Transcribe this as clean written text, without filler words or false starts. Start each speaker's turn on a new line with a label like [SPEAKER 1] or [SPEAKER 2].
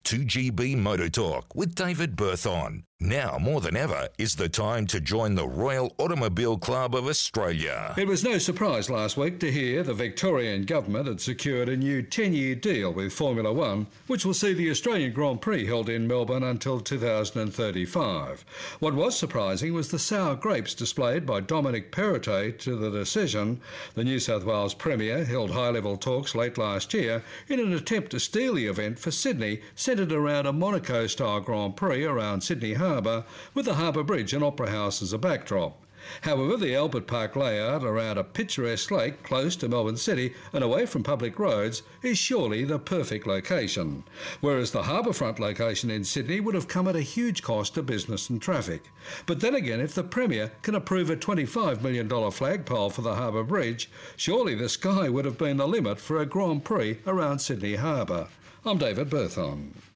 [SPEAKER 1] 2GB Motor Talk with David Berthon. Now more than ever is the time to join the Royal Automobile Club of Australia.
[SPEAKER 2] It was no surprise last week to hear the Victorian government had secured a new 10-year deal with Formula One, which will see the Australian Grand Prix held in Melbourne until 2035. What was surprising was the sour grapes displayed by Dominic Perrottet to the decision. The New South Wales Premier held high-level talks late last year in an attempt to steal the event for Sydney, centred around a Monaco-style Grand Prix around Sydney Harbour, with the Harbour Bridge and Opera House as a backdrop. However, the Albert Park layout around a picturesque lake close to Melbourne City and away from public roads is surely the perfect location, whereas the harbourfront location in Sydney would have come at a huge cost to business and traffic. But then again, if the Premier can approve a $25 million flagpole for the Harbour Bridge, surely the sky would have been the limit for a Grand Prix around Sydney Harbour. I'm David Berthon.